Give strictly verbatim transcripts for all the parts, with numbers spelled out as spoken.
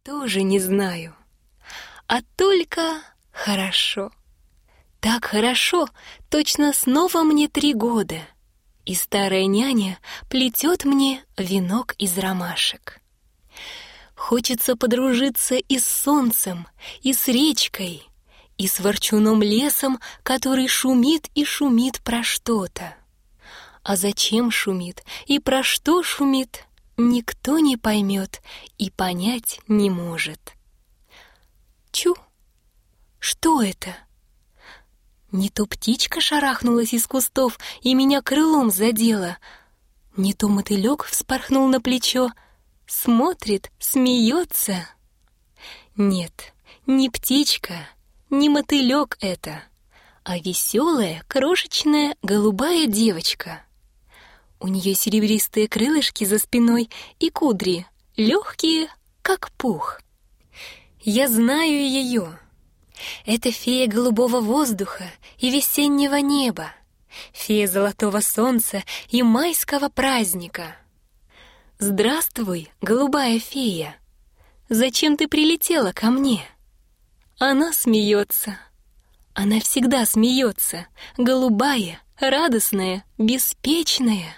тоже не знаю, а только хорошо. Так хорошо, точно снова мне три года, и старая няня плетет мне венок из ромашек. Хочется подружиться и с солнцем, и с речкой, и с ворчуном лесом, который шумит и шумит про что-то. А зачем шумит и про что шумит, никто не поймет и понять не может. Чу! Что это? Не то птичка шарахнулась из кустов и меня крылом задела, не то мотылек вспорхнул на плечо, смотрит, смеется. Нет, не птичка, не мотылек это, а веселая, крошечная, голубая девочка. У нее серебристые крылышки за спиной и кудри, легкие, как пух. Я знаю ее. Это фея голубого воздуха и весеннего неба, фея золотого солнца и майского праздника. Здравствуй, голубая фея. Зачем ты прилетела ко мне? Она смеется. Она всегда смеется, голубая, радостная, беспечная.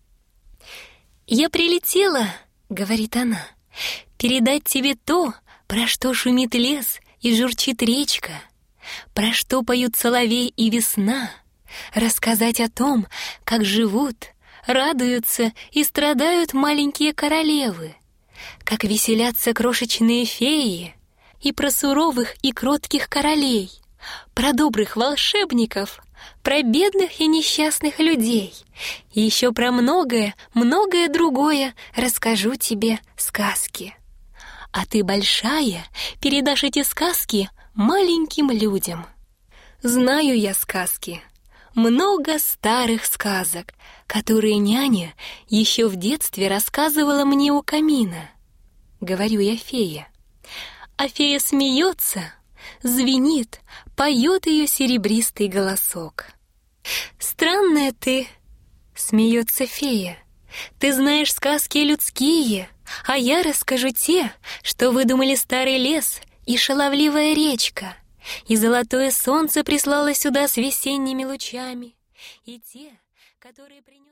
«Я прилетела, — говорит она, — передать тебе то, про что шумит лес и журчит речка, про что поют соловей и весна, рассказать о том, как живут, радуются и страдают маленькие королевы, как веселятся крошечные феи, и про суровых и кротких королей, про добрых волшебников, про бедных и несчастных людей, и еще про многое, многое другое расскажу тебе сказки. А ты, большая, передашь эти сказки маленьким людям. Знаю я сказки, много старых сказок, которые няня еще в детстве рассказывала мне у камина. Говорю я фея. А фея смеется, звенит, поет ее серебристый голосок. «Странная ты!» — смеется фея. «Ты знаешь сказки людские, а я расскажу те, что выдумали старый лес и шаловливая речка, и золотое солнце прислало сюда с весенними лучами, и те, которые принес